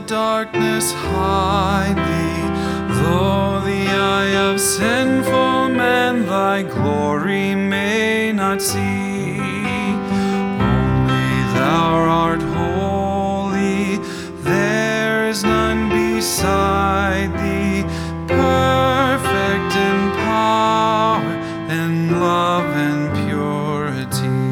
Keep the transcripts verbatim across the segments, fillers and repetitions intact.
the darkness hide thee, though the eye of sinful man thy glory may not see. Only thou art holy, there is none beside thee, perfect in power and love and purity.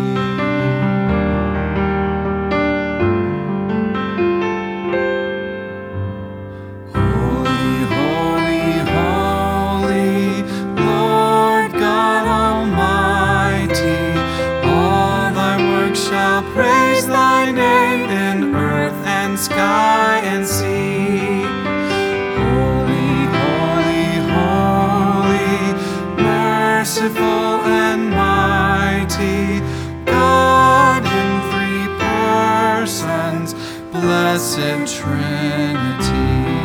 Holy, holy, holy, Lord God Almighty, all thy works shall praise thy name in earth and sky and sea. Holy, holy, holy, merciful and mighty, God in three persons, blessed Trinity.